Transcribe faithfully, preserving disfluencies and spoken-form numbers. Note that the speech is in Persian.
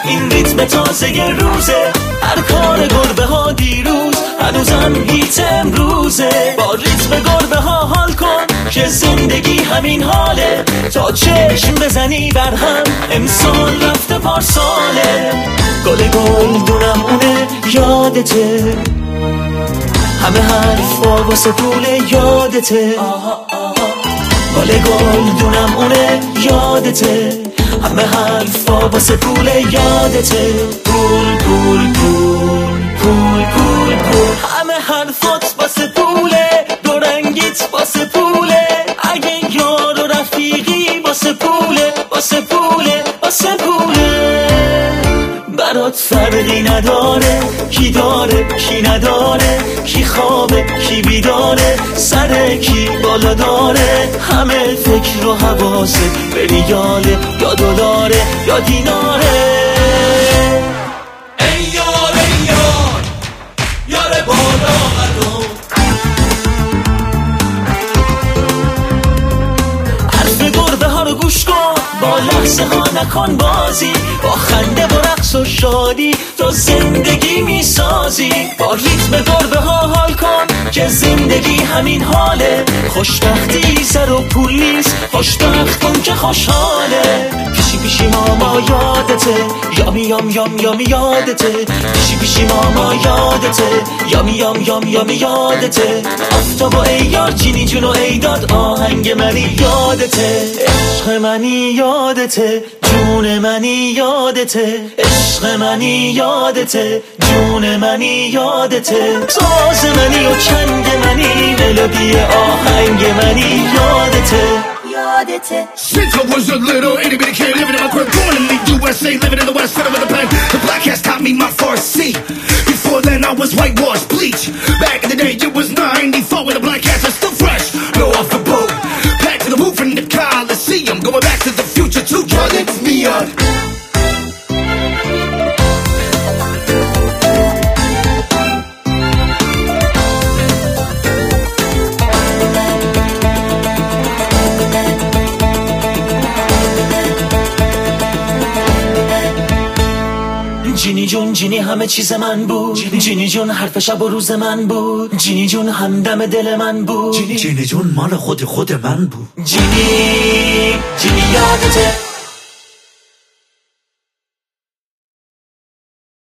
این ریتم تازه روزه، هر کار گربه ها دیروز هنوزم هیت امروزه. با ریتم گربه ها حال کن که زندگی همین حاله، تا چشم بزنی بر هم امسال رفته پارساله. گل گل دونم اونه یادته، همه حرفا واسه پول یادته. گل گل دونم اونه یادته، همه حرفا واسه پول یادته. پول پول پول پول پول پول، همه حرفات واسه پوله، دو رنگیت واسه پوله. اگه یار و رفیقی واسه پوله، واسه پوله، واسه پوله. برات فرقی نداره کی داره کی نداره، کی خوابه کی بیداره، سر کی بالا داره. همه فکر و حواسه به ریاله یا دلاره یا دیناره. ای یار ای یار یار بالا قدم، حرف گربه ها رو گوش کن، با لحظه ها نکن بازی، با خنده و رقص و شادی تو زندگی میسازی. با ریتم گربه ها حال کن که زندگی همین حاله، خوشبختی سر و پول نیست، خوشبخت کن که خوشحاله. پیشی پیشی ماما یادته، یامی یام یام یامی یادته. پیشی پیشی ماما یادته، یامی یام یام یامی یادته. آفتاب و ای یار جینی جون و ای داد، آهنگ منی یادته. عشق منی یادته، جون منی یادته. عشق منی یادته، جون منی یادته. ساز منی و چنگ منی، ملودی آهنگ منی یادته. Since I was a little itty bitty kid living in my crib, born in the U S A, living in the West, center of the pen. The black cats taught me my first C. Before then I was whitewashed, bleach. Back in the day it was ninety-four when the black cats are still fresh. No off the boat, back to the roof in the Coliseum, going back to the future too. Y'all lift me up. جینی جون جینی همه چیز من بود، جینی جون حرف شب و روز من بود، جینی جون همدم دل من بود. جینی جون مال خود خود من بود. جینی جینی یادته،